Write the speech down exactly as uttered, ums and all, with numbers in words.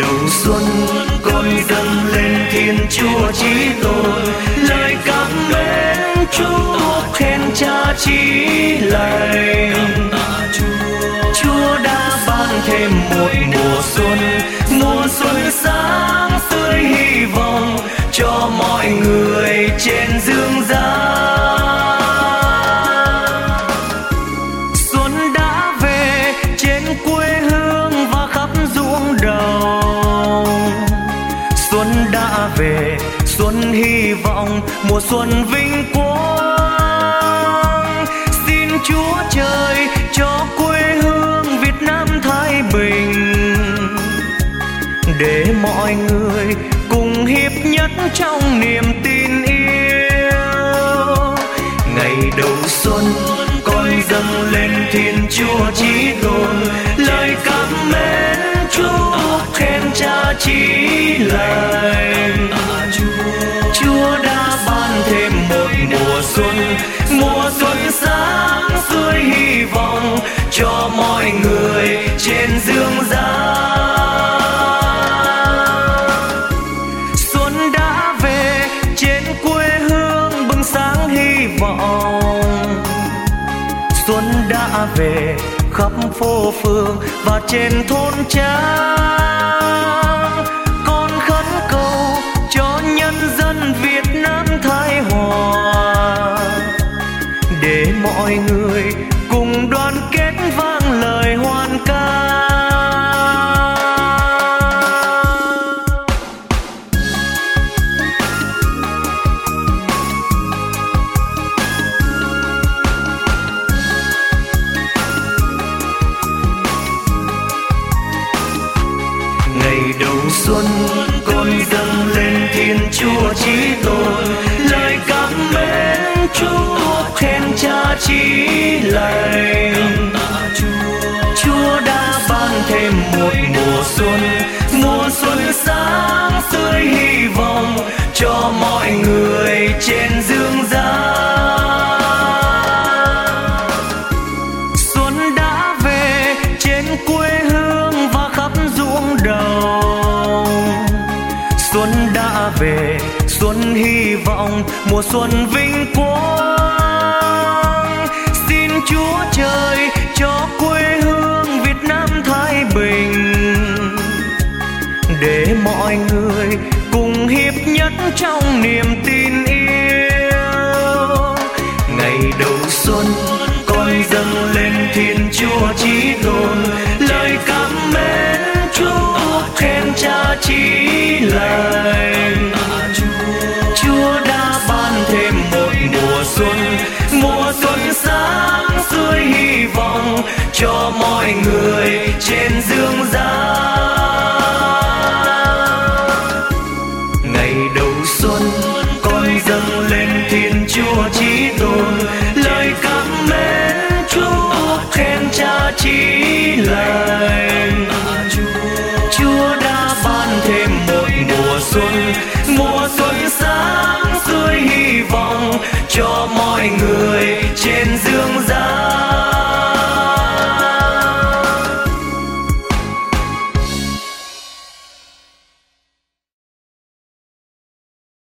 đầu xuân con dâng lên Thiên Chúa Chí Tôn, lời cảm mến chúc khen Cha chí lành. Chúa đã ban thêm một mùa xuân, mùa xuân sáng tươi hy vọng cho mọi người trên dương gian. Xuân đã về trên quê hương và khắp ruộng đồng. Xuân đã về, xuân hy vọng, mùa xuân vinh quang. Xin Chúa Trời cho quê hương Việt Nam thái bình, để mọi người cùng hiệp nhất trong niềm tin yêu. Ngày đầu xuân con dâng lên Thiên Chúa Chí Tôn, lời cảm mến chúc khen Cha chí lành. Chúa đã ban thêm một mùa xuân, mùa xuân sáng tươi hy vọng cho mọi người trên dương gian. Xuân đã về trên quê hương bừng sáng hy vọng. Xuân đã về khắp phố phường và trên thôn trang. Con khấn cầu cho nhân dân Việt Nam thái hòa, để mọi người cùng đoàn kết vang lời hoan ca. Ngày đầu xuân con dâng lên Thiên Chúa Chí Tôn, lời cảm mến chúc khen Cha chí lành. Chúa đã ban thêm một mùa xuân, mùa xuân sáng tươi hy vọng cho mọi người trên dương gian. Xuân đã về trên quê hương và khắp ruộng đồng. Xuân đã về, xuân hy vọng, mùa xuân vinh quang. Xin Chúa Trời cho quê hương Việt Nam thái bình, để mọi người cùng hiệp nhất trong niềm tin yêu. Ngày đầu xuân con dâng lên Thiên Chúa Chí Tôn, lời cảm mến chúc khen Cha chí lành. Chúa đã ban thêm một mùa xuân, mùa xuân sáng tươi hy vọng cho mọi người trên dương gian. Ngày đầu xuân con dâng lên Thiên Chúa Chí Tôn, lời cảm mến chúc khen Cha chí lành. Chúa đã ban thêm một mùa xuân, mùa xuân sáng tươi hy vọng cho mọi người trên